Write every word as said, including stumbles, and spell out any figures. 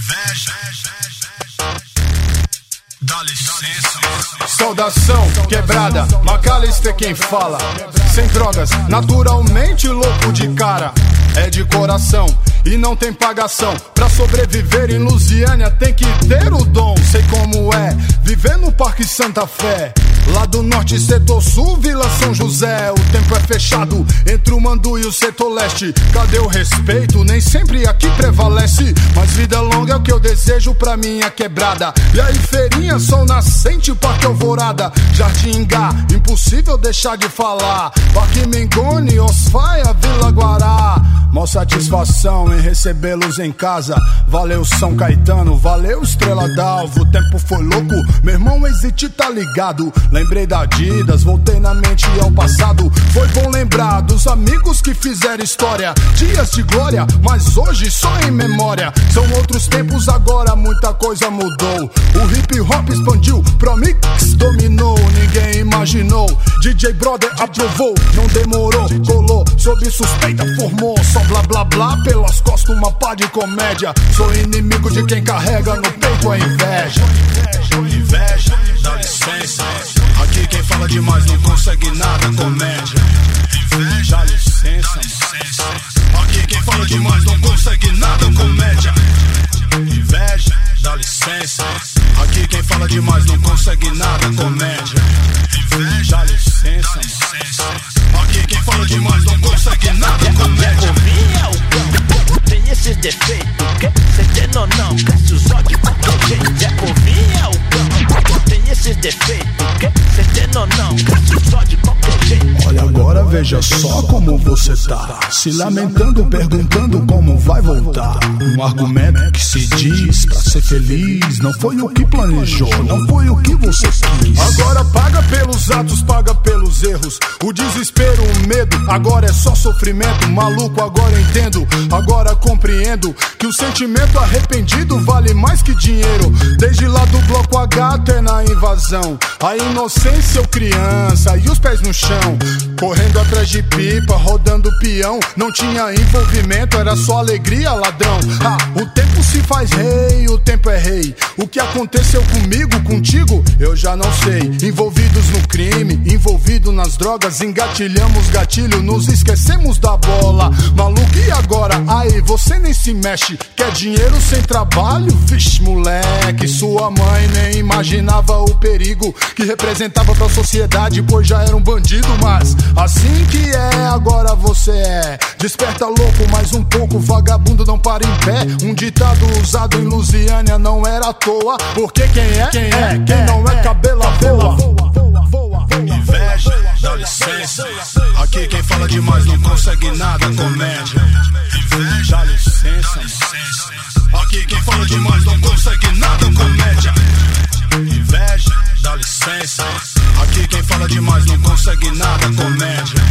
Inveja. Dá licença. Saudação quebrada, Macalister quem fala. Sem drogas, naturalmente louco de cara. É de coração e não tem pagação. Pra sobreviver em Lusiânia tem que ter o dom. Sei como é viver no Parque Santa Fé. Lá do norte, setor sul, Vila São José. O tempo é fechado entre o Mandu e o setor leste. Cadê o respeito? Nem sempre aqui prevalece. Mas vida longa é o que eu desejo pra minha quebrada. E aí feirinha, sol nascente, Parque Alvorada, Jardim Gá, impossível deixar de falar. Parque Mengoni, Osfaia, Vila Guará. Mó satisfação em recebê-los em casa. Valeu São Caetano, valeu Estrela d'Alva. O tempo foi louco, meu irmão Exit tá ligado. Lembrei da Adidas, voltei na mente ao passado. Foi bom lembrar dos amigos que fizeram história. Dias de glória, mas hoje só em memória. São outros tempos agora, muita coisa mudou. O hip hop expandiu, Promix dominou. Ninguém imaginou, D J Brother aprovou. Não demorou, colou, sob suspeita formou. Só blá blá blá, pelas costas uma pá de comédia. Sou inimigo de quem carrega no peito a inveja. Inveja, dá licença. Aqui quem fala demais não consegue nada, comédia. Inveja, dá licença. Aqui quem fala demais não consegue nada, comédia. Inveja, dá licença. Aqui quem fala demais não consegue nada, comédia. Inveja, dá licença. Aqui quem fala demais não consegue nada, comédia. Tem esses defeitos, que cê tem ou não? Cresce os olhos de qualquer jeito. É povinha o cão. Tem esses defeitos, que cê tem ou não? Cresce os olhos de qualquer jeito. Olha agora, veja só como você tá. Se lamentando, perguntando como vai voltar. Um argumento que se diz pra ser feliz. Não foi o que planejou, não foi o que você quis. Agora paga pelos atos, paga pelos erros. O desespero, o medo, agora é só sofrimento. Maluco, agora eu entendo, agora compreendo que o sentimento arrependido vale mais que dinheiro. Desde lá do bloco H até na invasão, a inocência eu criança e os pés no chão. Correndo atrás de pipa, rodando peão. Não tinha envolvimento, era só alegria, ladrão. Ah, o tempo se faz rei, o tempo é rei. O que aconteceu comigo, contigo, eu já não sei. Envolvidos no crime, envolvido nas drogas. Engatilhamos gatilho, nos esquecemos da bola. Maluco, e agora? Aí, você nem se mexe. Quer dinheiro sem trabalho? Vixe, moleque. Sua mãe nem imaginava o perigo que representava pra sociedade, pois já era um bandido. Mas assim que é, agora você é. Desperta louco mais um pouco, vagabundo não para em pé. Um ditado usado em Lusiânia não era à toa. Porque quem é, quem é, quem não é cabela voa. Inveja, dá licença. Aqui quem fala demais não consegue nada, comédia. Inveja, dá licença. Aqui quem fala demais não consegue nada, comédia. Inveja, dá licença. Aqui quem fala demais não consegue nada, comédia.